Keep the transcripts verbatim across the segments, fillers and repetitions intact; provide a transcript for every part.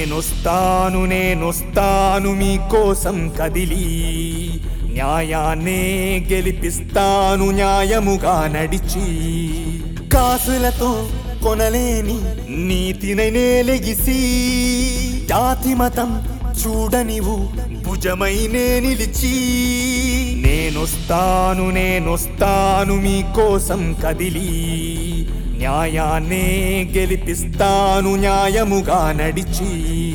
నేనొస్తాను నేనొస్తాను మీకోసం కదిలి న్యాయాన్నే గెలిపిస్తాను న్యాయముగా నడిచి కాసులతో కొనలేని నీతినై నేలెగిసి జాతి మతం చూడనివు భుజమైనే నిలిచి నేనొస్తాను నేనొస్తాను మీకోసం కదిలి న్యాయాన్నే గెలిపిస్తాను న్యాయముగా నడిచి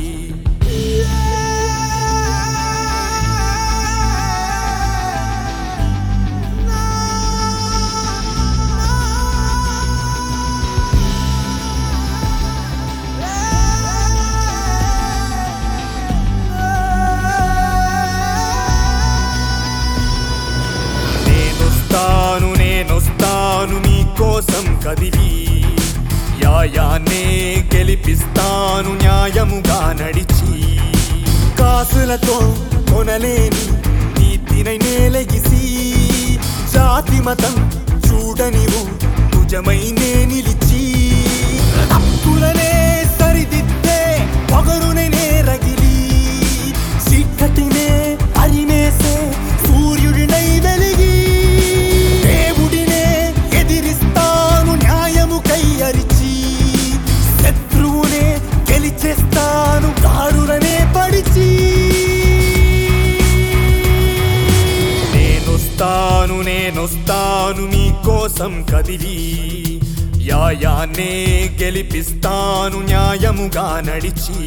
నేనొస్తాను నేనొస్తాను మీకోసం కదిలి న్యాయాన్నే గెలిపిస్తాను న్యాయముగా నడిచి కాసులతో కొనలేని నీతినై నేలెగిసి జాతి మతం చూడనివు భుజమైనే నిలిచి తప్పులనే సరిదిద్దే పొగరునే రగిలి చీకటినే అరిమేసే సూర్యుడినై వెలిగి దేవుడినే ఎదిరిస్తాను న్యాయముకై అరిచి శత్రువునే గెలిచేస్తాను దారులనే పడిచి నేనొస్తాను నేనొస్తాను మీకోసం కదిలి న్యాయాన్నే గెలిపిస్తాను న్యాయముగా నడిచి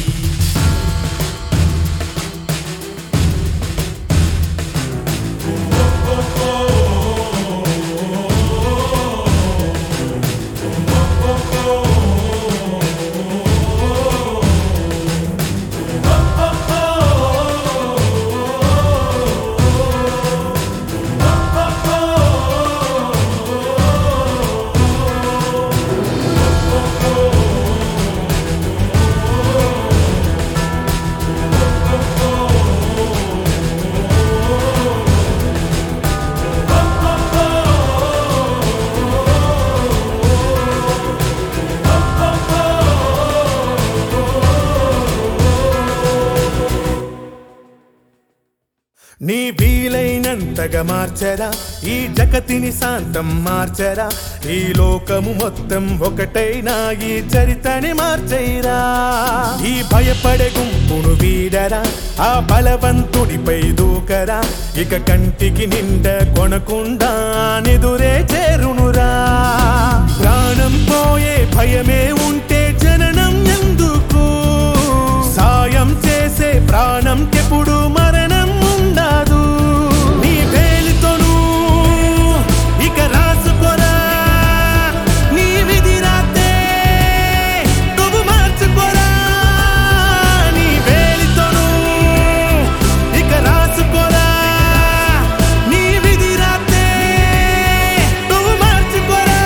నీ వీలైనంతగా మార్చరా ఈ జగతిని శాంతం మార్చరా ఈ లోకము మొత్తం ఒకటైనా ఈ చరితని మార్చైరా ఈ భయపడే గుంపును వీడరా ఆ బలవంతుడిపై దూకరా ఇక కంటికి నిండ కొనకుండా నిదురే చేరునురా ప్రాణం పోయే భయమే ఉంటే జననం ఎందుకు సాయం చేసే ప్రాణం ఎప్పుడు మరణం ఉండదు నీ వేలితోను ఇక రాసుకోరా నీ విధి రాతే నువ్వు మార్చుకోరా నీ వేలితోను ఇక రాసుకోరా నీ విధి రాతే నువ్వు మార్చుకోరా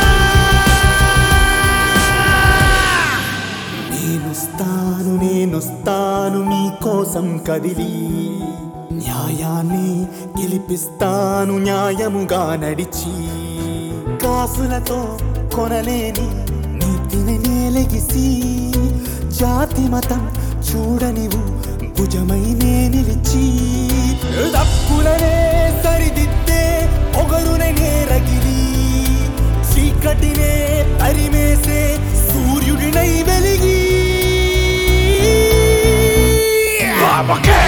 నేనొస్తాను నేనొస్తాను మీకోసం కదిలి న్యాయాన్ని గెలిపిస్తాను న్యాయముగా నడిచి కాసులతో కొనలేని నీతిని నేలెగిసి జాతి మతం చూడనివు భుజమైనే నిలిచి తప్పులనే సరిదిద్దే పొగరునే రగిలి చీకటినే తరిమేసే సూర్యుడినై వెలిగి